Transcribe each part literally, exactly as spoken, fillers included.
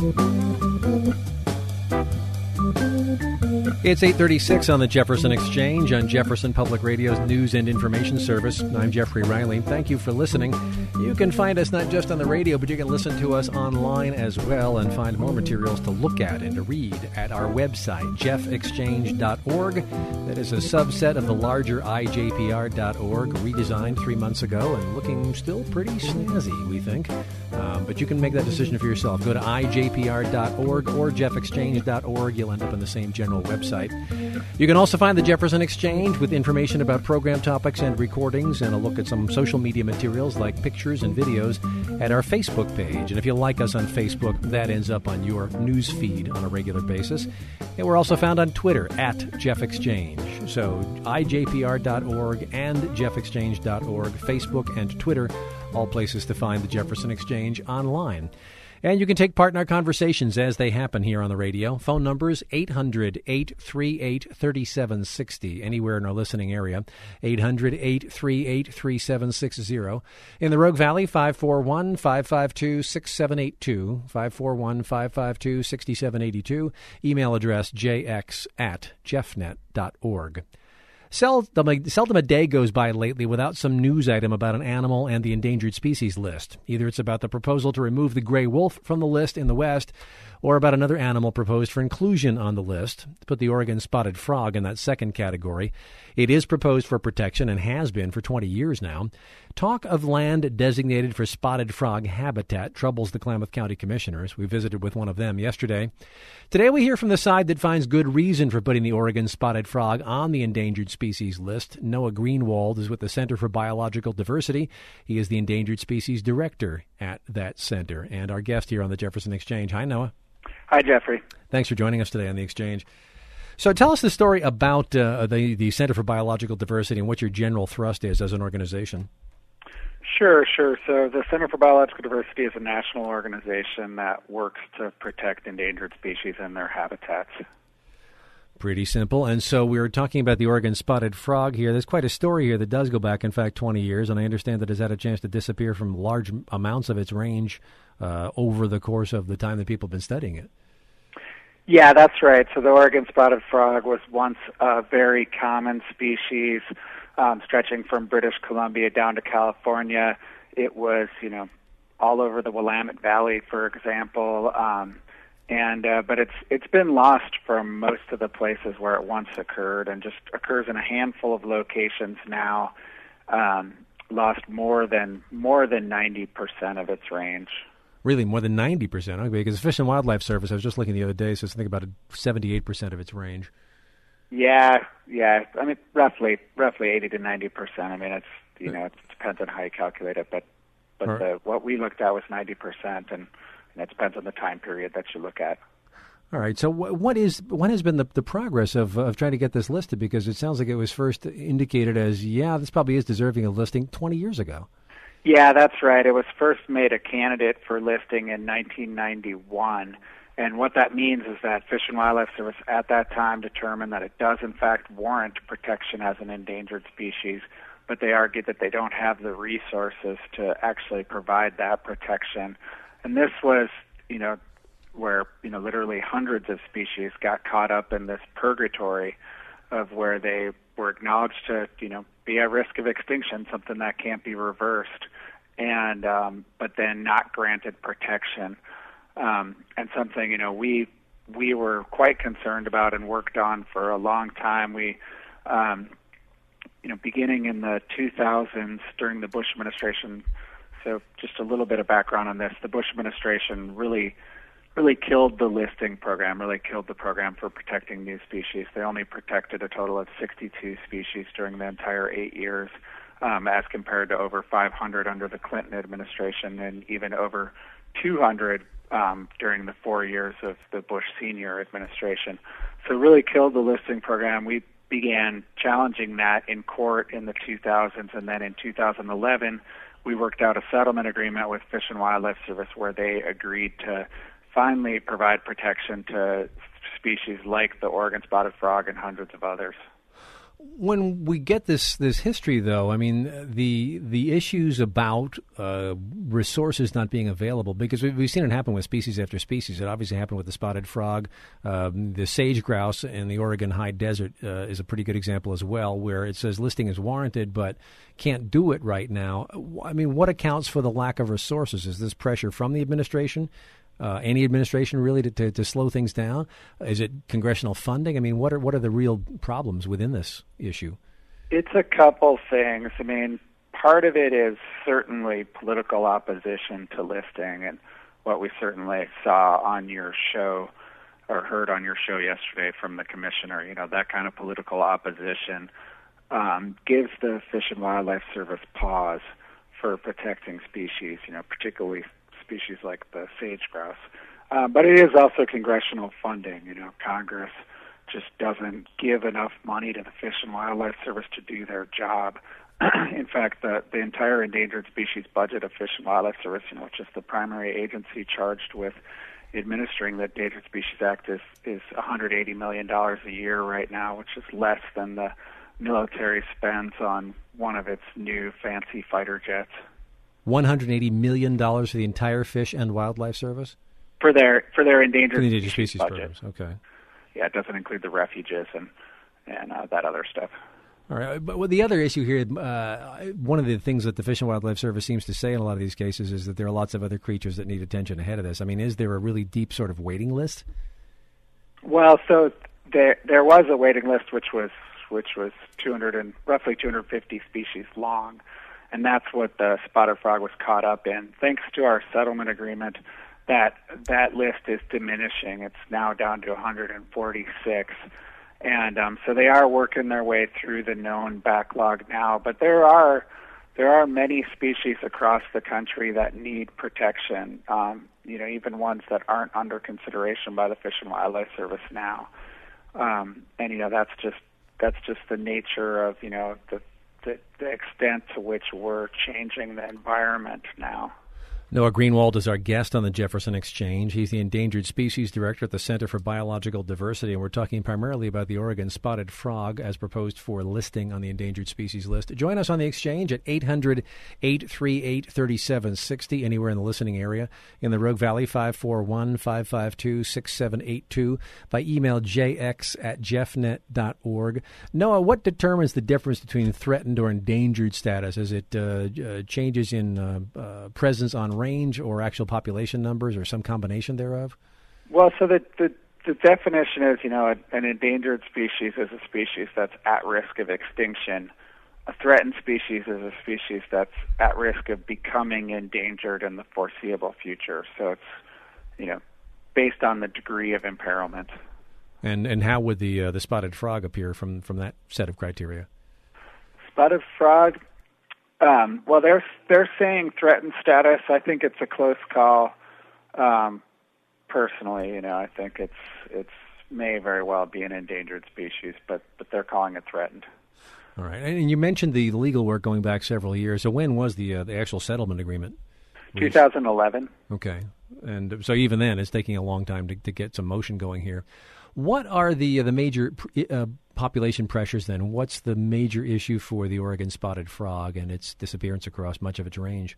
It's eight thirty-six on the Jefferson Exchange on Jefferson Public Radio's News and Information Service. I'm Jeffrey Riley. Thank you for listening. You can find us not just on the radio, but you can listen to us online as well and find more materials to look at and to read at our website, jeff exchange dot org. That is a subset of the larger I J P R dot org, redesigned three months ago and looking still pretty snazzy, we think. Um, but you can make that decision for yourself. Go to I J P R dot org or jeff exchange dot org. You'll end up in the same general website. You can also find the Jefferson Exchange with information about program topics and recordings and a look at some social media materials like pictures and videos at our Facebook page. And if you like us on Facebook, that ends up on your news feed on a regular basis. And we're also found on Twitter at Jeff Exchange. So I J P R dot org and jeff exchange dot org, Facebook and Twitter, all places to find the Jefferson Exchange online. And you can take part in our conversations as they happen here on the radio. Phone numbers eight hundred, eight three eight, three seven six zero, anywhere in our listening area, eight hundred, eight three eight, three seven six zero. In the Rogue Valley, five four one, five five two, six seven eight two, five four one, five five two, six seven eight two. Email address jx at jeffnet dot org. Seldom, seldom a day goes by lately without some news item about an animal and the endangered species list. Either it's about the proposal to remove the gray wolf from the list in the West, or about another animal proposed for inclusion on the list. To put the Oregon spotted frog in that second category, it is proposed for protection and has been for twenty years now. Talk of land designated for spotted frog habitat troubles the Klamath County Commissioners. We visited with one of them yesterday. Today we hear from the side that finds good reason for putting the Oregon spotted frog on the endangered species list. Noah Greenwald is with the Center for Biological Diversity. He is the Endangered Species Director at that center and our guest here on the Jefferson Exchange. Hi, Noah. Hi, Jeffrey. Thanks for joining us today on the Exchange. So tell us the story about uh, the, the Center for Biological Diversity and what your general thrust is as an organization. Sure, sure. So the Center for Biological Diversity is a national organization that works to protect endangered species and their habitats. Pretty simple. And so we were talking about the Oregon spotted frog here. There's quite a story here that does go back, in fact, twenty years, and I understand that it's had a chance to disappear from large amounts of its range uh, over the course of the time that people have been studying it. Yeah, that's right. So the Oregon spotted frog was once a very common species, um, stretching from British Columbia down to California. It was, you know, all over the Willamette Valley, for example, um, and uh, but it's it's been lost from most of the places where it once occurred, and just occurs in a handful of locations now. Um, lost more than more than ninety percent of its range. Really, more than ninety percent, okay, because the Fish and Wildlife Service, I was just looking the other day, says something about seventy-eight percent of its range. Yeah, yeah. I mean, roughly, roughly eighty to ninety percent. I mean, it's you know, it depends on how you calculate it, but but right. the, what we looked at was ninety percent, and, and it depends on the time period that you look at. All right. So, what is what has been the the progress of of trying to get this listed? Because it sounds like it was first indicated as, yeah, this probably is deserving of listing twenty years ago. Yeah, that's right. It was first made a candidate for listing in nineteen ninety-one. And what that means is that Fish and Wildlife Service at that time determined that it does, in fact, warrant protection as an endangered species, but they argued that they don't have the resources to actually provide that protection. And this was, you know, where, you know, literally hundreds of species got caught up in this purgatory of where they were acknowledged to, you know, be at risk of extinction, something that can't be reversed, and um, but then not granted protection. Um, and something, you know, we we were quite concerned about and worked on for a long time. We, um, you know, beginning in the two thousands during the Bush administration. So just a little bit of background on this. The Bush administration really, really killed the listing program, really killed the program for protecting new species. They only protected a total of sixty-two species during the entire eight years, um, as compared to over five hundred under the Clinton administration and even over two hundred Um, during the four years of the Bush senior administration. So really killed the listing program. We began challenging that in court in the two thousands, and then in two thousand eleven, we worked out a settlement agreement with Fish and Wildlife Service where they agreed to finally provide protection to species like the Oregon spotted frog and hundreds of others. When we get this, this history, though, I mean, the the issues about uh, resources not being available, because we've, we've seen it happen with species after species. It obviously happened with the spotted frog. Um, the sage grouse in the Oregon high desert uh, is a pretty good example as well, where it says listing is warranted, but can't do it right now. I mean, what accounts for the lack of resources? Is this pressure from the administration? Uh, any administration really to, to, to slow things down? Is it congressional funding? I mean, what are what are the real problems within this issue? It's a couple things. I mean, part of it is certainly political opposition to listing, and what we certainly saw on your show or heard on your show yesterday from the commissioner. You know, that kind of political opposition um, gives the Fish and Wildlife Service pause for protecting species, you know, particularly species like the sage grouse. Uh, but it is also congressional funding. You know, Congress just doesn't give enough money to the Fish and Wildlife Service to do their job. In fact, the, the entire endangered species budget of Fish and Wildlife Service, you know, which is the primary agency charged with administering the Endangered Species Act, is, is one hundred eighty million dollars a year right now, which is less than the military spends on one of its new fancy fighter jets. one hundred eighty million dollars for the entire Fish and Wildlife Service? For their for their endangered, for the endangered species, species budget. Programs. Okay. Yeah, it doesn't include the refuges and, and uh, that other stuff. All right. But well, the other issue here, uh, one of the things that the Fish and Wildlife Service seems to say in a lot of these cases is that there are lots of other creatures that need attention ahead of this. I mean, is there a really deep sort of waiting list? Well, so there there was a waiting list which was which was two hundred and roughly two hundred fifty species long. And that's what the spotted frog was caught up in. Thanks to our settlement agreement, that that list is diminishing. It's now down to one hundred forty-six. And um, so they are working their way through the known backlog now. But there are there are many species across the country that need protection, um, you know, even ones that aren't under consideration by the Fish and Wildlife Service now. Um, and, you know, that's just that's just the nature of, you know, the The, the extent to which we're changing the environment now. Noah Greenwald is our guest on the Jefferson Exchange. He's the Endangered Species Director at the Center for Biological Diversity, and we're talking primarily about the Oregon spotted frog as proposed for listing on the endangered species list. Join us on the Exchange at eight hundred, eight three eight, three seven six zero, anywhere in the listening area. In the Rogue Valley, five four one, five five two, six seven eight two. By email, j x at jeffnet dot org. Noah, what determines the difference between threatened or endangered status? Is it uh, uh, changes in uh, uh, presence on range or actual population numbers or some combination thereof? Well, so the, the, the definition is, you know, an endangered species is a species that's at risk of extinction. A threatened species is a species that's at risk of becoming endangered in the foreseeable future. So it's, you know, based on the degree of imperilment. And and how would the uh, the spotted frog appear from, from that set of criteria? Spotted frog, Um, well, they're they're saying threatened status. I think it's a close call. Um, personally, you know, I think it's it's may very well be an endangered species, but but they're calling it threatened. All right, and you mentioned the legal work going back several years. So when was the uh, the actual settlement agreement? twenty eleven. Okay, and so even then, it's taking a long time to, to get some motion going here. What are the uh, the major uh, population pressures then? What's the major issue for the Oregon spotted frog and its disappearance across much of its range?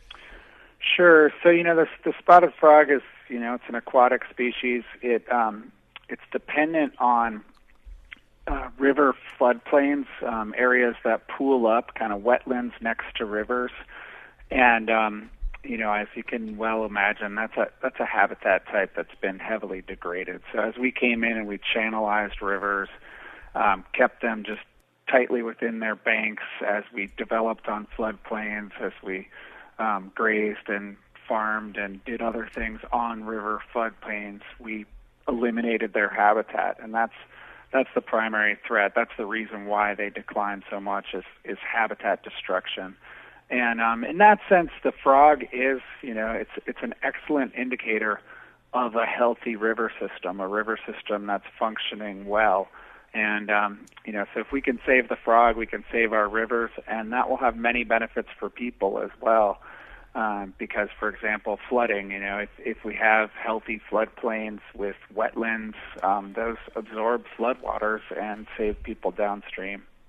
Sure. So, you know, the, the spotted frog is, you know, it's an aquatic species. It um, it's dependent on uh, river floodplains, um, areas that pool up, kind of wetlands next to rivers, and um, you know, as you can well imagine, that's a that's a habitat type that's been heavily degraded. So as we came in and we channelized rivers, um, kept them just tightly within their banks, as we developed on floodplains, as we um, grazed and farmed and did other things on river floodplains, we eliminated their habitat, and that's that's the primary threat. That's the reason why they decline so much is is habitat destruction. And um, in that sense, the frog is, you know, it's it's an excellent indicator of a healthy river system, a river system that's functioning well. And, um, you know, so if we can save the frog, we can save our rivers, and that will have many benefits for people as well. Um, because, for example, flooding, you know, if, if we have healthy floodplains with wetlands, um, those absorb floodwaters and save people downstream.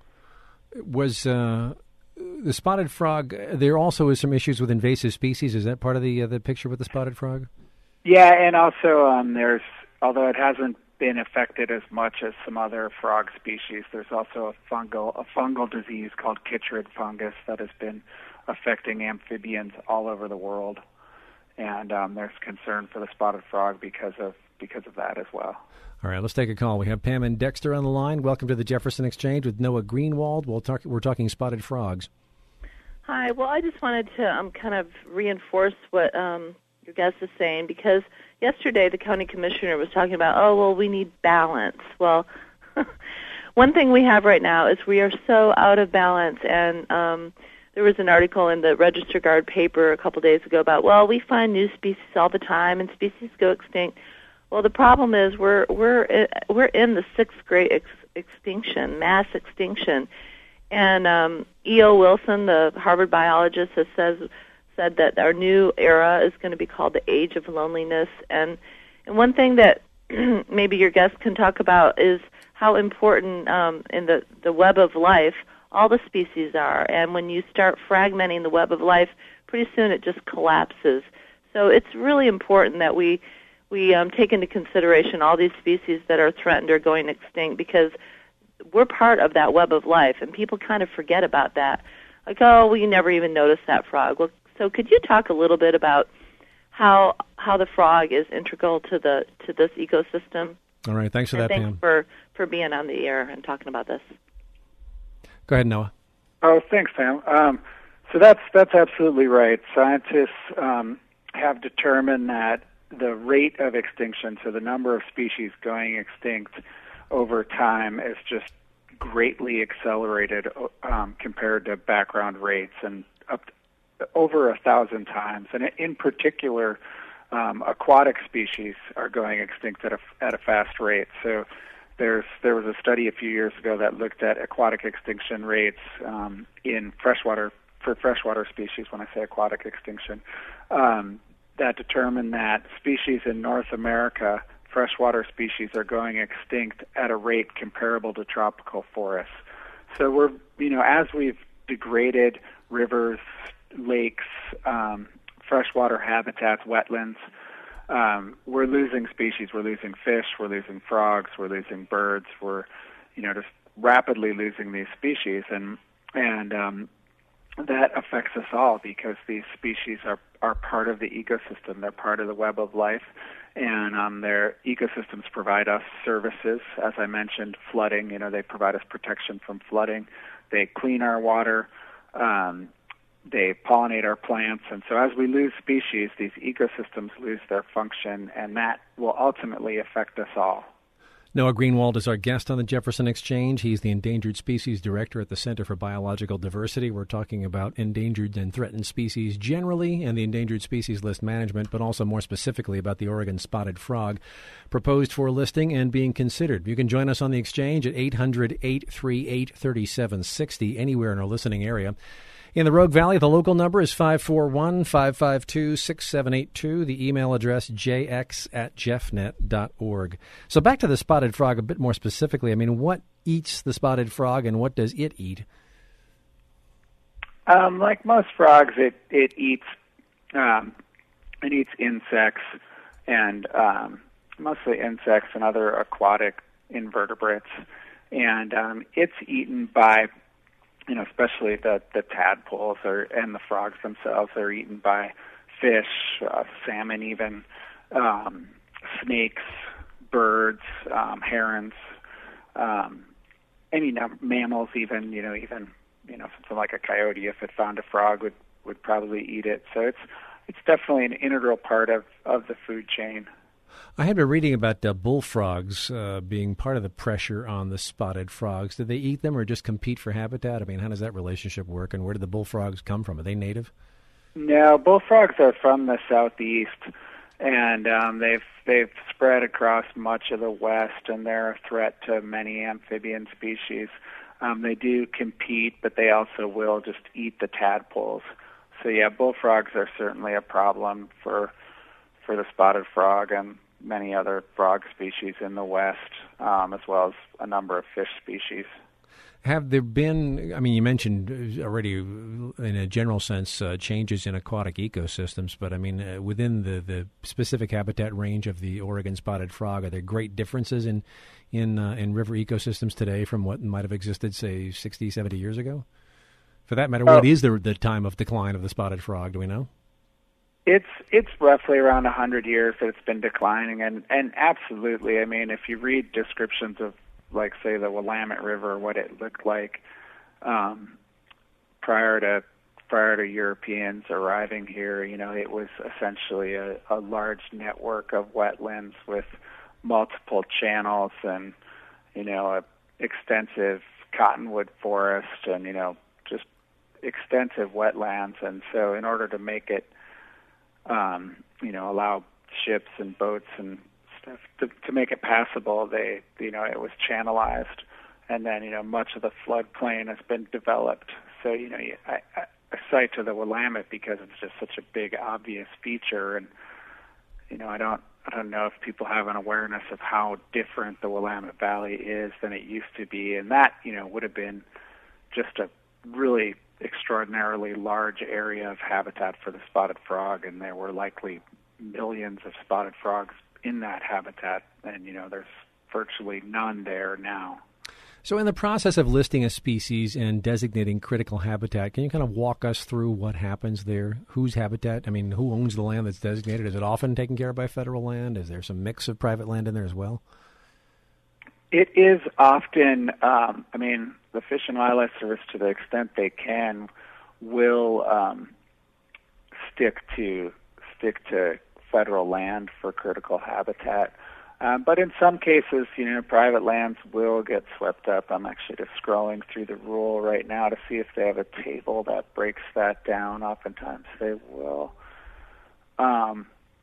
Was uh, the spotted frog, there also is some issues with invasive species. Is that part of the uh, the picture with the spotted frog? Yeah, and also um, there's, although it hasn't been affected as much as some other frog species, there's also a fungal a fungal disease called chytrid fungus that has been affecting amphibians all over the world, and um, there's concern for the spotted frog because of because of that as well. All right, let's take a call. We have Pam and Dexter on the line. Welcome to the Jefferson Exchange with Noah Greenwald. We'll talk, we're talking spotted frogs. Hi. Well, I just wanted to um, kind of reinforce what um, your guest is saying, because yesterday the county commissioner was talking about, oh, well, we need balance. Well, one thing we have right now is we are so out of balance, and um, there was an article in the Register Guard paper a couple days ago about, well, we find new species all the time, and species go extinct. Well, the problem is we're we're we're in the sixth great ex- extinction, mass extinction, and um, E O. Wilson, the Harvard biologist, has says said that our new era is going to be called the age of loneliness. And and one thing that maybe your guest can talk about is how important um, in the the web of life all the species are. And when you start fragmenting the web of life, pretty soon it just collapses. So it's really important that we we um, take into consideration all these species that are threatened or going extinct, because we're part of that web of life, and people kind of forget about that. Like, oh, well, you never even noticed that frog. Well, so could you talk a little bit about how how the frog is integral to the to this ecosystem? All right, thanks for and that, thanks Pam. for for being on the air and talking about this. Go ahead, Noah. Oh, thanks, Pam. Um, so that's that's absolutely right. Scientists um, have determined that the rate of extinction, so the number of species going extinct over time, is just greatly accelerated um, compared to background rates, and up to over a thousand times. And in particular, um, aquatic species are going extinct at a at a fast rate. So there's there was a study a few years ago that looked at aquatic extinction rates um, in freshwater for freshwater species. When I say aquatic extinction, um, that determined that species in North America, freshwater species, are going extinct at a rate comparable to tropical forests. So we're, you know, as we've degraded rivers, lakes, um, freshwater habitats, wetlands, um, we're losing species. We're losing fish. We're losing frogs. We're losing birds. We're, you know, just rapidly losing these species, and and um, that affects us all, because these species are are part of the ecosystem. They're part of the web of life, and um, their ecosystems provide us services. As I mentioned, flooding. You know, they provide us protection from flooding. They clean our water. Um, they pollinate our plants, and so as we lose species, these ecosystems lose their function, and that will ultimately affect us all. Noah Greenwald is our guest on the Jefferson Exchange. He's the Endangered Species Director at the Center for Biological Diversity. We're talking about endangered and threatened species generally and the Endangered Species List management, but also more specifically about the Oregon spotted frog, proposed for listing and being considered. You can join us on the Exchange at eight hundred, eight three eight, three seven six zero anywhere in our listening area. In the Rogue Valley, the local number is five four one, five five two, six seven eight two. The email address, j x at jeffnet dot org. So back to the spotted frog a bit more specifically. I mean, what eats the spotted frog, and what does it eat? Um, like most frogs, it, it eats um, it eats insects, and um, mostly insects and other aquatic invertebrates. And um, it's eaten by, you know, especially the, the tadpoles or, and the frogs themselves are eaten by fish, uh, salmon even, um, snakes, birds, um, herons, um, any num- mammals even, you know, even, you know, something like a coyote, if it found a frog, would, would probably eat it. So it's it's definitely an integral part of, of the food chain. I had been reading about uh, bullfrogs uh, being part of the pressure on the spotted frogs. Do they eat them or just compete for habitat? I mean, how does that relationship work, and where do the bullfrogs come from? Are they native? No, bullfrogs are from the southeast, and um, they've they've spread across much of the west, and they're a threat to many amphibian species. Um, they do compete, but they also will just eat the tadpoles. So yeah, bullfrogs are certainly a problem for for the spotted frog and many other frog species in the west, um, as well as a number of fish species. Have there been, I mean, you mentioned already in a general sense uh, changes in aquatic ecosystems, but I mean, uh, within the, the specific habitat range of the Oregon spotted frog, are there great differences in in uh, in river ecosystems today from what might have existed, say, sixty, seventy years ago? For that matter, oh. what is the, the time of decline of the spotted frog? Do we know? It's it's roughly around one hundred years that it's been declining, and, and absolutely, I mean, if you read descriptions of, like, say, the Willamette River, what it looked like um, prior to prior to Europeans arriving here, you know, it was essentially a, a large network of wetlands with multiple channels and, you know, a extensive cottonwood forest and, you know, just extensive wetlands. And so in order to make it Um, you know, allow ships and boats and stuff to, to make it passable, they, you know, it was channelized, and then, you know, much of the floodplain has been developed. So, you know, I, I, I cite to the Willamette because it's just such a big, obvious feature, and, you know, I don't, I don't know if people have an awareness of how different the Willamette Valley is than it used to be, and that, you know, would have been just a really extraordinarily large area of habitat for the spotted frog, and there were likely millions of spotted frogs in that habitat, and, you know, there's virtually none there now. So in the process of listing a species and designating critical habitat, can you kind of walk us through what happens there? Whose habitat? I mean, who owns the land that's designated? Is it often taken care of by federal land? Is there some mix of private land in there as well? It is often, um, I mean, the Fish and Wildlife Service, to the extent they can, will um, stick to stick to federal land for critical habitat. Um, but in some cases, you know, private lands will get swept up. I'm actually just scrolling through the rule right now to see if they have a table that breaks that down. Oftentimes they will. Um,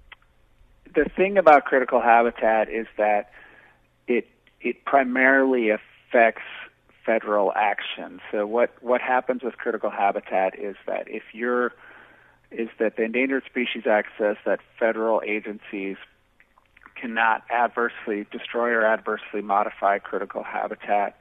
the thing about critical habitat is that it it primarily affects federal action. So what, what happens with critical habitat is that if you're is that the Endangered Species Act says that federal agencies cannot adversely destroy or adversely modify critical habitat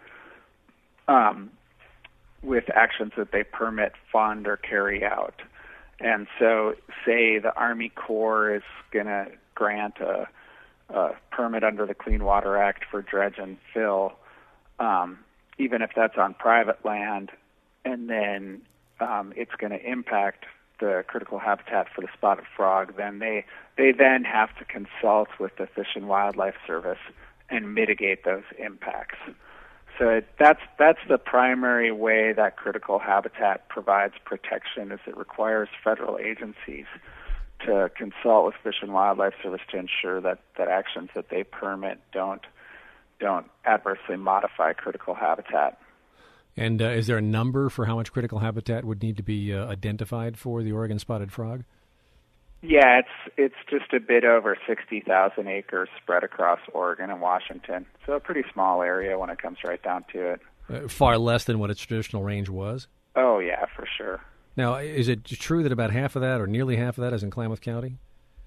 um, with actions that they permit, fund, or carry out. And so, say the Army Corps is going to grant a, a permit under the Clean Water Act for dredge and fill, um, even if that's on private land, and then um, it's going to impact the critical habitat for the spotted frog, then they they then have to consult with the Fish and Wildlife Service and mitigate those impacts. So it, that's that's the primary way that critical habitat provides protection, is it requires federal agencies to consult with Fish and Wildlife Service to ensure that, that actions that they permit don't don't adversely modify critical habitat. And uh, is there a number for how much critical habitat would need to be uh, identified for the Oregon spotted frog? Yeah, it's it's just a bit over sixty thousand acres spread across Oregon and Washington. So a pretty small area when it comes right down to it. Uh, far less than what its traditional range was? Oh, yeah, for sure. Now, is it true that about half of that, or nearly half of that, is in Klamath County?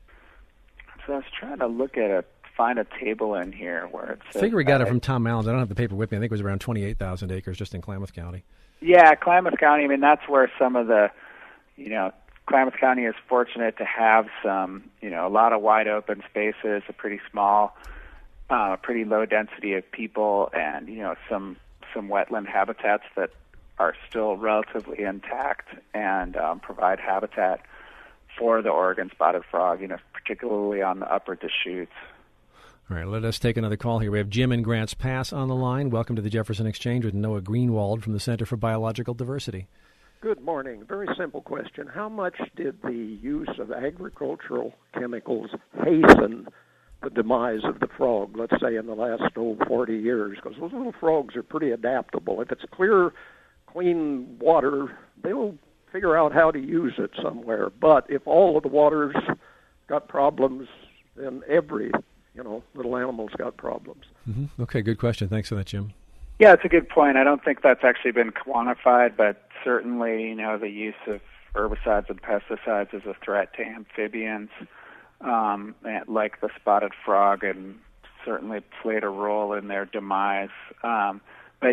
So I was trying to look at a find a table in here where it says... I figure we got it from Tom Mallons. I don't have the paper with me. I think it was around twenty-eight thousand acres just in Klamath County. Yeah, Klamath County, I mean, that's where some of the, you know, Klamath County is fortunate to have some, you know, a lot of wide open spaces, a pretty small, uh, pretty low density of people, and, you know, some some wetland habitats that are still relatively intact and um, provide habitat for the Oregon spotted frog, you know, particularly on the upper Deschutes. All right, let us take another call here. We have Jim in Grants Pass on the line. Welcome to the Jefferson Exchange with Noah Greenwald from the Center for Biological Diversity. Good morning. Very simple question. How much did the use of agricultural chemicals hasten the demise of the frog, let's say in the last oh, forty years? Because those little frogs are pretty adaptable. If it's clear, clean water, they'll figure out how to use it somewhere. But if all of the water's got problems, then every you know, little animals got problems. Mm-hmm. Okay, good question. Thanks for that, Jim. Yeah, it's a good point. I don't think that's actually been quantified, but certainly, you know, the use of herbicides and pesticides is a threat to amphibians, um, like the spotted frog, and certainly played a role in their demise. Um, but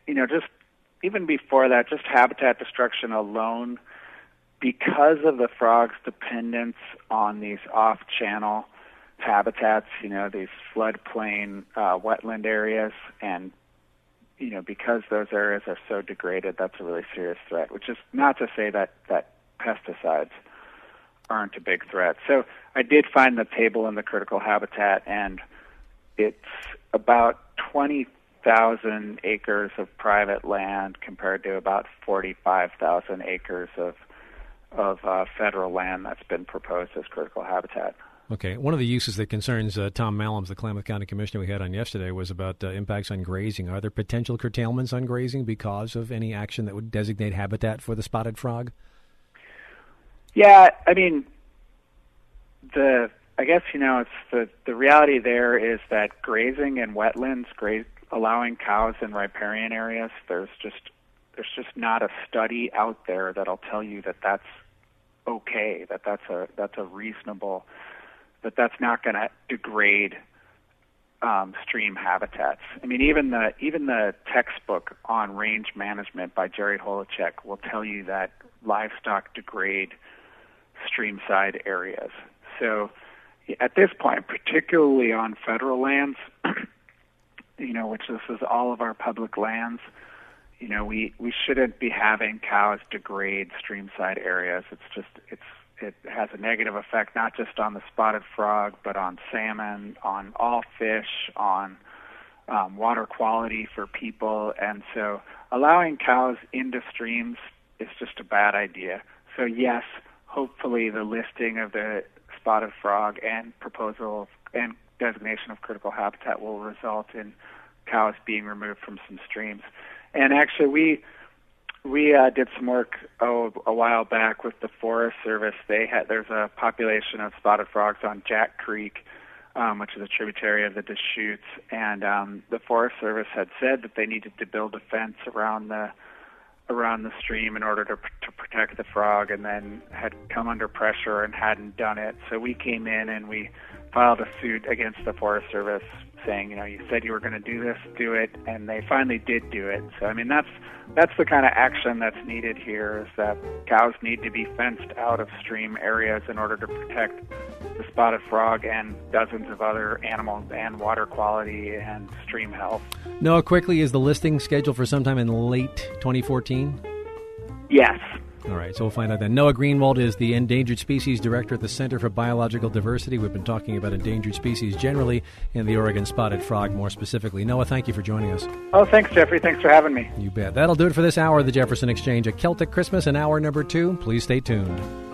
you know, just even before that, just habitat destruction alone, because of the frog's dependence on these off-channel habitats, you know, these floodplain, uh, wetland areas, and, you know, because those areas are so degraded, that's a really serious threat, which is not to say that, that pesticides aren't a big threat. So I did find the table in the critical habitat, and it's about twenty thousand acres of private land compared to about forty-five thousand acres of of uh, federal land that's been proposed as critical habitat. Okay. One of the uses that concerns uh, Tom Mallams, the Klamath County Commissioner we had on yesterday, was about uh, impacts on grazing. Are there potential curtailments on grazing because of any action that would designate habitat for the spotted frog? Yeah, I mean, the I guess, you know, it's the, the reality there is that grazing in wetlands, graze, allowing cows in riparian areas, there's just there's just not a study out there that'll tell you that that's okay, that that's a that's a reasonable, that that's not going to degrade um, stream habitats. I mean, even the even the textbook on range management by Jerry Holacek will tell you that livestock degrade streamside areas. So at this point, particularly on federal lands, you know, which this is all of our public lands, you know, we, we shouldn't be having cows degrade streamside areas. It's just, it's, it has a negative effect not just on the spotted frog, but on salmon, on all fish, on um, water quality for people. And so allowing cows into streams is just a bad idea. So yes, hopefully the listing of the spotted frog and proposal and designation of critical habitat will result in cows being removed from some streams. And actually, we we uh, did some work oh, a while back with the Forest Service. They had there's a population of spotted frogs on Jack Creek, um, which is a tributary of the Deschutes, and um, the Forest Service had said that they needed to build a fence around the around the stream in order to to protect the frog, and then had come under pressure and hadn't done it. So we came in and we filed a suit against the Forest Service saying, you know, you said you were going to do this, do it, and they finally did do it. So, I mean, that's that's the kind of action that's needed here, is that cows need to be fenced out of stream areas in order to protect the spotted frog and dozens of other animals and water quality and stream health. Noah, quickly, is the listing scheduled for sometime in late twenty fourteen? Yes. All right, so we'll find out then. Noah Greenwald is the Endangered Species Director at the Center for Biological Diversity. We've been talking about endangered species generally and the Oregon spotted frog more specifically. Noah, thank you for joining us. Oh, thanks, Jeffrey. Thanks for having me. You bet. That'll do it for this hour of the Jefferson Exchange. A Celtic Christmas in hour number two. Please stay tuned.